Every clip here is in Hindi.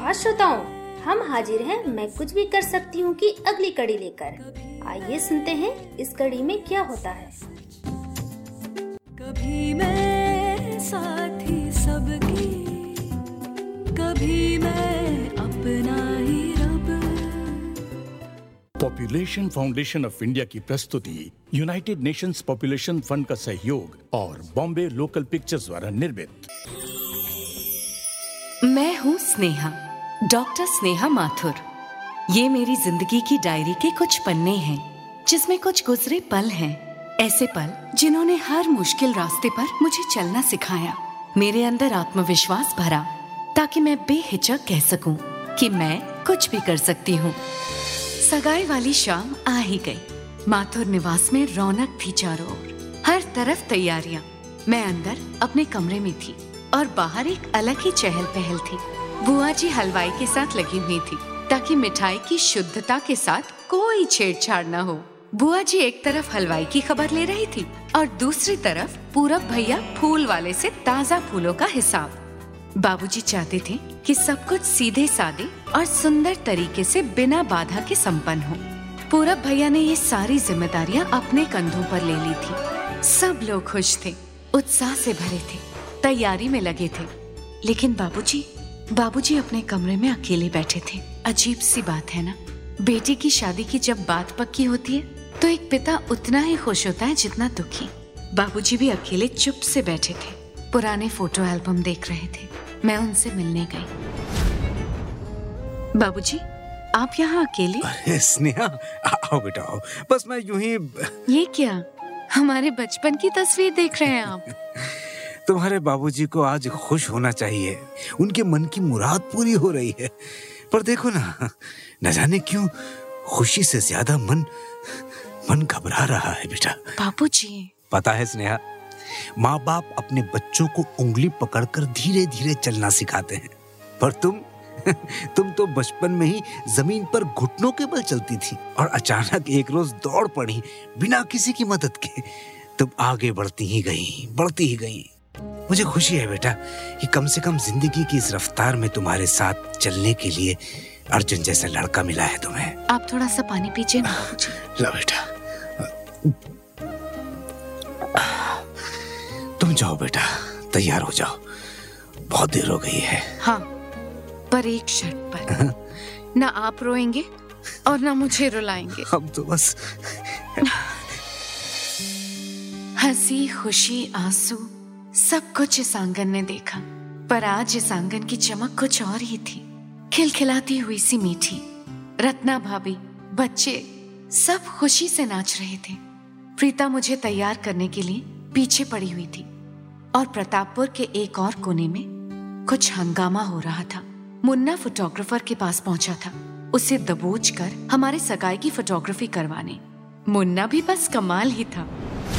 नमस्कार श्रोताओं, हम हाजिर हैं मैं कुछ भी कर सकती हूँ की अगली कड़ी लेकर। आइए सुनते हैं इस कड़ी में क्या होता है। कभी मैं साथी सबकी, कभी मैं अपना ही रब। पॉपुलेशन फाउंडेशन ऑफ इंडिया की प्रस्तुति, यूनाइटेड नेशंस पॉपुलेशन फंड का सहयोग और बॉम्बे लोकल पिक्चर्स द्वारा निर्मित। मैं हूँ स्नेहा, डॉक्टर स्नेहा माथुर। ये मेरी जिंदगी की डायरी के कुछ पन्ने हैं, जिसमें कुछ गुजरे पल हैं। ऐसे पल जिन्होंने हर मुश्किल रास्ते पर मुझे चलना सिखाया, मेरे अंदर आत्मविश्वास भरा, ताकि मैं बेहिचक कह सकूं कि मैं कुछ भी कर सकती हूँ। सगाई वाली शाम आ ही गई। माथुर निवास में रौनक थी चारों ओर, हर तरफ तैयारियां। मैं अंदर अपने कमरे में थी और बाहर एक अलग ही चहल पहल थी। बुआ जी हलवाई के साथ लगी हुई थी ताकि मिठाई की शुद्धता के साथ कोई छेड़छाड़ न हो। बुआ जी एक तरफ हलवाई की खबर ले रही थी और दूसरी तरफ पूरब भैया फूल वाले से ताजा फूलों का हिसाब। बाबूजी चाहते थे कि सब कुछ सीधे साधे और सुंदर तरीके से बिना बाधा के संपन्न हो। पूरब भैया ने ये सारी जिम्मेदारियां अपने कंधों पर ले ली थी। सब लोग खुश थे, उत्साह से भरे थे, तैयारी में लगे थे। लेकिन बाबूजी अपने कमरे में अकेले बैठे थे। अजीब सी बात है ना, बेटी की शादी की जब बात पक्की होती है तो एक पिता उतना ही खुश होता है जितना दुखी। बाबूजी भी अकेले चुप से बैठे थे, पुराने फोटो एल्बम देख रहे थे। मैं उनसे मिलने गई। बाबूजी, आप यहाँ अकेले? अरे स्नेहा, आओ बेटा आओ। बस मैं यूं ही। ये क्या, हमारे बचपन की तस्वीर देख रहे हैं आप? तुम्हारे बाबूजी को आज खुश होना चाहिए, उनके मन की मुराद पूरी हो रही है। पर देखो ना, न जाने क्यों खुशी से ज्यादा मन घबरा रहा है बेटा। बाबूजी, पता है स्नेहा, माँ बाप अपने बच्चों को उंगली पकड़कर धीरे धीरे चलना सिखाते हैं, पर तुम तो बचपन में ही जमीन पर घुटनों के बल चलती थी और अचानक एक रोज दौड़ पड़ी बिना किसी की मदद के। तुम आगे बढ़ती ही गई। मुझे खुशी है बेटा कि कम से कम जिंदगी की इस रफ्तार में तुम्हारे साथ चलने के लिए अर्जुन जैसा लड़का मिला है तुम्हें। आप थोड़ा सा पानी पीजिए ना बाबूजी। लो बेटा, तुम जाओ बेटा, तैयार हो जाओ, बहुत देर हो गई है। हाँ, पर एक शर्त पर। ना आप रोएंगे और ना मुझे रुलाएंगे। हम तो बस हंसी खुशी आंसू सब कुछ इस आंगन ने देखा, पर आज इस आंगन की चमक कुछ और ही थी। खिलखिलाती हुई सी मीठी। रत्ना भाभी, बच्चे सब खुशी से नाच रहे थे। प्रीता मुझे तैयार करने के लिए पीछे पड़ी हुई थी और प्रतापपुर के एक और कोने में कुछ हंगामा हो रहा था। मुन्ना फोटोग्राफर के पास पहुंचा था, उसे दबोच कर हमारे सगाई की फोटोग्राफी करवाने। मुन्ना भी बस कमाल ही था।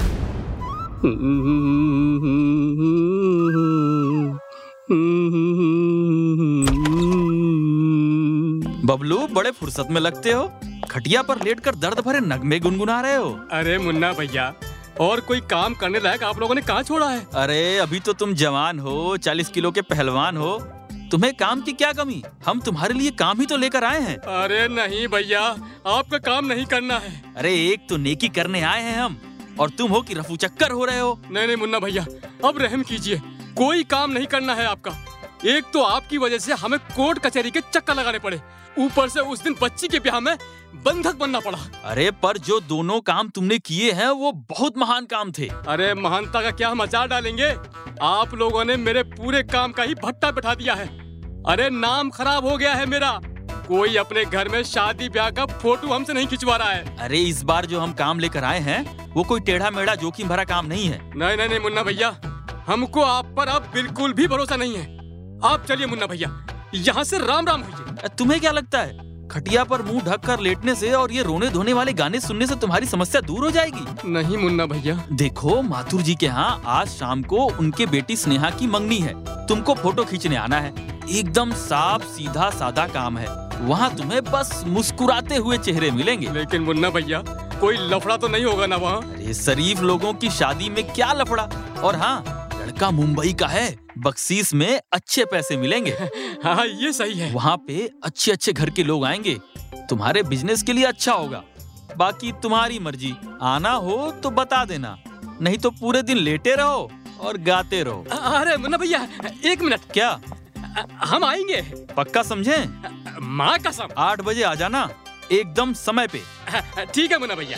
बबलू, बड़े फुर्सत में लगते हो। खटिया पर लेटकर दर्द भरे नगमे गुनगुना रहे हो। अरे मुन्ना भैया, और कोई काम करने लायक आप लोगों ने कहाँ छोड़ा है? अरे अभी तो तुम जवान हो, 40 किलो के पहलवान हो, तुम्हें काम की क्या कमी? हम तुम्हारे लिए काम ही तो लेकर आए हैं। अरे नहीं भैया, आपका काम नहीं करना है। अरे एक तो नेकी करने आए हैं हम, और तुम हो कि रफू चक्कर हो रहे हो। नहीं मुन्ना भैया, अब रहम कीजिए, कोई काम नहीं करना है आपका। एक तो आपकी वजह से हमें कोर्ट कचहरी के चक्कर लगाने पड़े, ऊपर से उस दिन बच्ची के ब्याह में बंधक बनना पड़ा। अरे पर जो दोनों काम तुमने किए हैं वो बहुत महान काम थे। अरे महानता का क्या हम अचार डालेंगे? आप लोगों ने मेरे पूरे काम का ही भट्टा बैठा दिया है। अरे नाम खराब हो गया है मेरा। कोई अपने घर में शादी ब्याह का फोटो हमसे नहीं खिंचवा रहा है। अरे इस बार जो हम काम लेकर आए हैं वो कोई टेढ़ा मेढ़ा जोखिम भरा काम नहीं है। नहीं मुन्ना भैया, हमको आप पर अब बिल्कुल भी भरोसा नहीं है। आप चलिए मुन्ना भैया, यहाँ से राम राम होइए। तुम्हें क्या लगता है खटिया पर मुंह ढक कर लेटने से और ये रोने धोने वाले गाने सुनने से तुम्हारी समस्या दूर हो जाएगी? नहीं मुन्ना भैया। देखो, माथुर जी के यहाँ आज शाम को उनके बेटी स्नेहा की मंगनी है। तुमको फोटो खींचने आना है। एकदम साफ सीधा सादा काम है। वहाँ तुम्हें बस मुस्कुराते हुए चेहरे मिलेंगे। लेकिन मुन्ना भैया, कोई लफड़ा तो नहीं होगा ना वहाँ? अरे शरीफ लोगों की शादी में क्या लफड़ा। और हाँ, लड़का मुंबई का है, बख्शीश में अच्छे पैसे मिलेंगे। हाँ ये सही है। वहाँ पे अच्छे अच्छे घर के लोग आएंगे, तुम्हारे बिजनेस के लिए अच्छा होगा। बाकी तुम्हारी मर्जी, आना हो तो बता देना, नहीं तो पूरे दिन लेटे रहो और गाते रहो। अरे मुन्ना भैया, एक मिनट। क्या? हम आएंगे। पक्का समझे? माँ कसम। 8 बजे आ जाना, एकदम समय पे। ठीक है मुन्ना भैया।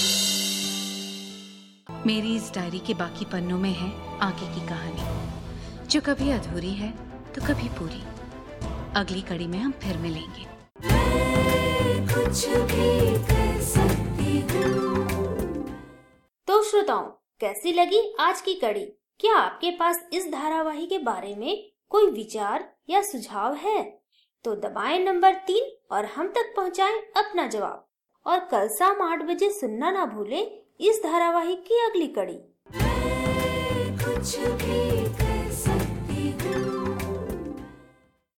मेरी इस डायरी के बाकी पन्नों में है आगे की कहानी, जो कभी अधूरी है तो कभी पूरी। अगली कड़ी में हम फिर मिलेंगे। कुछ भी कर सकती हूँ। तो श्रोताओं, कैसी लगी आज की कड़ी? क्या आपके पास इस धारावाहिक के बारे में कोई विचार या सुझाव है? तो दबाएं नंबर 3 और हम तक पहुंचाएं अपना जवाब। और कल शाम 8 बजे सुनना ना भूलें इस धारावाहिक की अगली कड़ी। कुछ भी